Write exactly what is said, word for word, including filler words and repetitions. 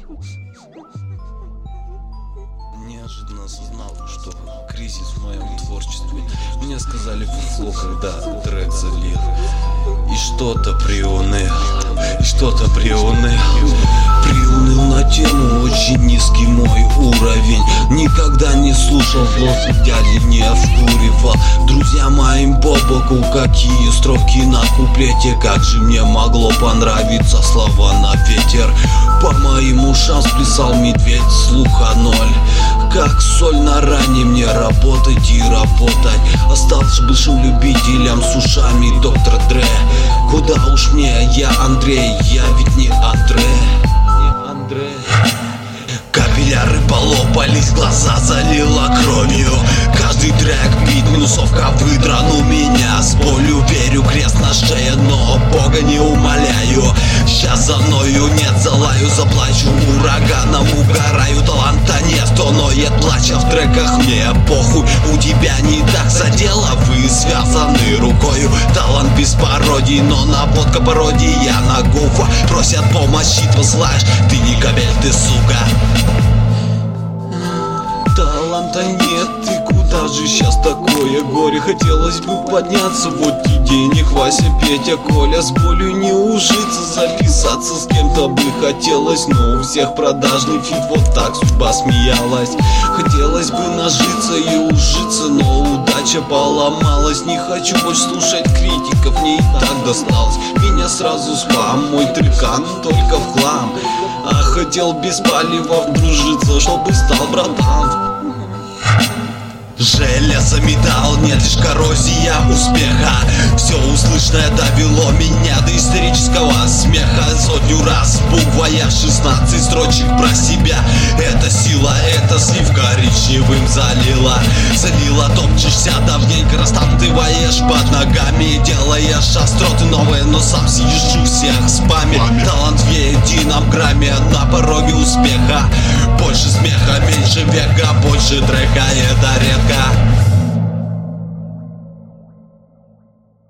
Неожиданно осознал, что кризис в моем творчестве. Мне сказали фуфло, когда трек залил. И что-то приуныл, и что-то приуныл. Приуныл на тему, очень низкий мой уровень. Никогда не слушал злость, дяди не вкуривал. Друзья моим по боку, какие строки на куплете. Как же мне могло понравиться, слова на ветер. По моим ушам сплясал медведь, слуха ноль. Как соль на ране, мне работать и работать. Остался бывшим любителям с ушами доктор Дре. Куда уж мне, я Андрей, я ведь не Андре. Капилляры полопались, глаза залило кровью. Каждый трек бит, минусовка выдрану меня. С болью верю, крест на шее, но Бога не умоляю. Сейчас за мною нет, залаю, заплачу ураганом, угораю. Таланта нет, кто ноет, плача в треках, мне похуй. У тебя не так задело, вы связаны рукою. Талант без пародий, но наводка пародия на гуфа. Просят помощи, посылаешь, ты не кабель, ты сука. Таланта нет, и куда же сейчас такое горе? Хотелось бы подняться, вот и денег Вася, Петя, Коля. С болью не ужиться, записаться с кем-то бы хотелось. Но у всех продажный фит, вот так судьба смеялась. Хотелось бы нажиться и ужиться, но удача поломалась. Не хочу больше слушать критиков, мне и так досталось. Меня сразу спам, мой трекан только в хлам. А хотел без палева вдружиться, чтобы стал братан. Железо, металл, нет лишь коррозия успеха. Все услышанное довело меня до истерического смеха. Сотню раз буквая шестнадцать строчек про себя. Это сила, это слив коричневым залила. Залила, топчешься давненько, растантываешь под ногами. Делаешь остроты новые, но сам сидишь у всех в спаме. Талант в едином грамме на пороге успеха. Больше смеха, меньше века, больше трека, это редко.